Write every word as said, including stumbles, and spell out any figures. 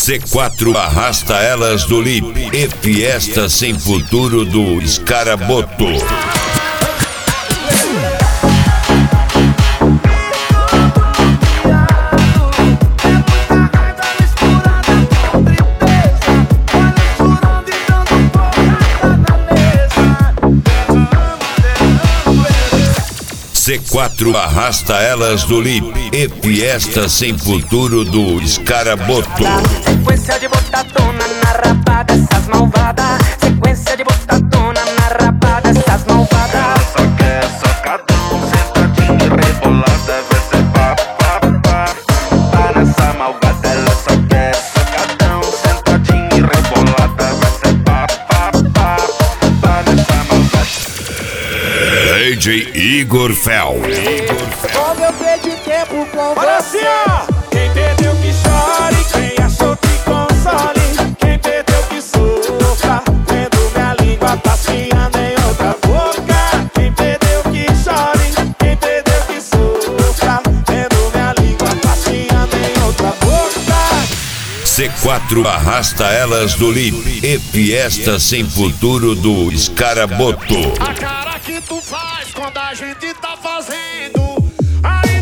C quatro arrasta elas do Lip e Fiesta Sem Futuro do Escaraboto. C quatro arrasta elas do Lip e Fiesta Sem Futuro do Escaraboto. Sequência de botadona na raba dessas malvadas. Sequência de botadona na raba dessas malvadas. Ela só quer socadão, sentadinha e rebolada. Vai ser pá, pá, pá. Tá nessa malvada. Ela só quer socadão, sentadinha e rebolada. Vai ser pá, pá, pá. Tá nessa malvada. D J Igor Fel. Como eu perdi tempo com Olha você. assim, ó. Quem perdeu que chore, quem achou que console. Quem perdeu que sofra, vendo minha língua passeando em outra boca. Quem perdeu que chore, quem perdeu que sofra, vendo minha língua passeando em outra boca. C quatro arrasta elas do Lip e Fiesta Sem Futuro do Escaraboto. A cara que tu faz quando a gente tá fazendo. Aí